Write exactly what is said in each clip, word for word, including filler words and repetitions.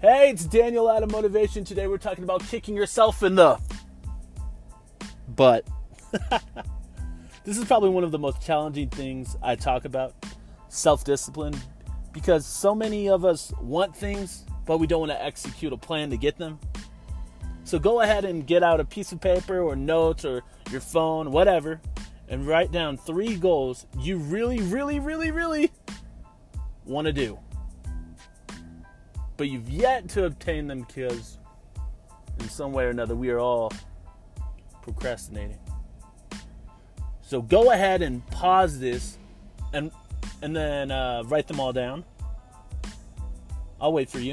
Hey, it's Daniel out of Motivation. Today we're talking about kicking yourself in the butt. This is probably one of the most challenging things I talk about, self-discipline, because so many of us want things, but we don't want to execute a plan to get them. So go ahead and get out a piece of paper or notes or your phone, whatever, and write down three goals you really, really, really, really want to do. But you've yet to obtain them because in some way or another we are all procrastinating. So go ahead and pause this and and then uh, write them all down. I'll wait for you.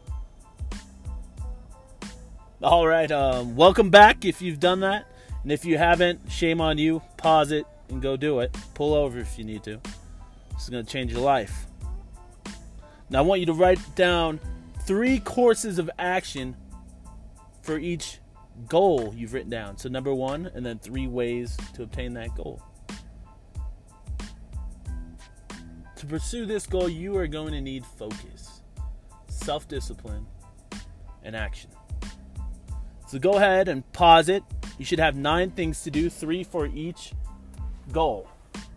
All right, um, welcome back if you've done that. And if you haven't, shame on you. Pause it and go do it. Pull over if you need to. This is going to change your life. Now I want you to write down three courses of action for each goal you've written down. So number one, and then three ways to obtain that goal. To pursue this goal, you are going to need focus, self-discipline, and action. So go ahead and pause it. You should have nine things to do, three for each goal.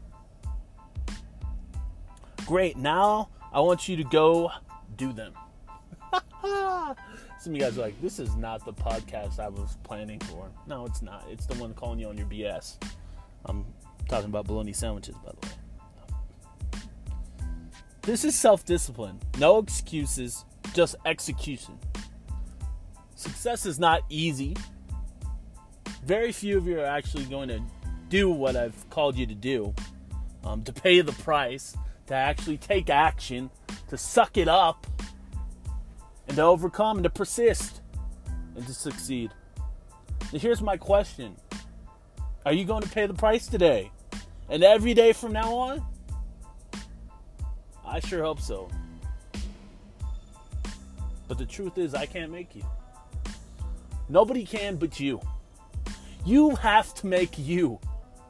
Great. Now I want you to go do them. Some of you guys are like, this is not the podcast I was planning for. No, it's not. It's the one calling you on your B S. I'm talking about bologna sandwiches, by the way. This is self-discipline. No excuses, just execution. Success is not easy. Very few of you are actually going to do what I've called you to do. Um, to pay the price, to actually take action, to suck it up, and to overcome, and to persist, and to succeed. Now here's my question. Are you going to pay the price today? And every day from now on? I sure hope so. But the truth is, I can't make you. Nobody can but you. You have to make you.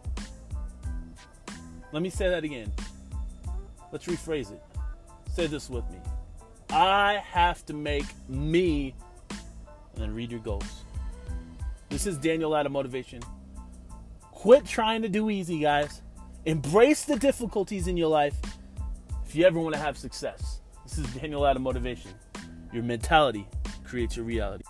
Let me say that again. Let's rephrase it. Say this with me. I have to make me, and then read your goals. This is Daniel out of Motivation. Quit trying to do easy, guys. Embrace the difficulties in your life if you ever want to have success. This is Daniel out of Motivation. Your mentality creates your reality.